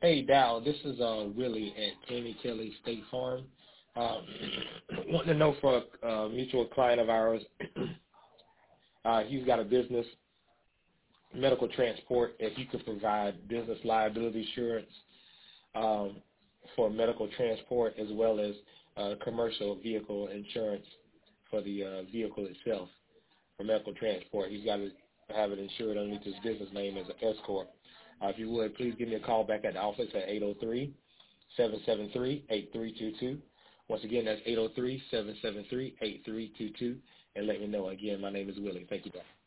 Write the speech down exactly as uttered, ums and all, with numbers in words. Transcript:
Hey, Dow, this is uh, Willie at Tammy Kelly State Farm. Uh, wanting to know for a uh, mutual client of ours, uh, he's got a business, medical transport, if you could provide business liability insurance um, for medical transport as well as uh, commercial vehicle insurance for the uh, vehicle itself for medical transport. He's got to have it insured underneath his business name as an S corp. Uh, if you would, please give me a call back at the office at eight oh three, seven seven three, eight three two two. Once again, that's eight oh three, seven seven three, eight three two two. And let me know. Again, my name is Willie. Thank you, Doc.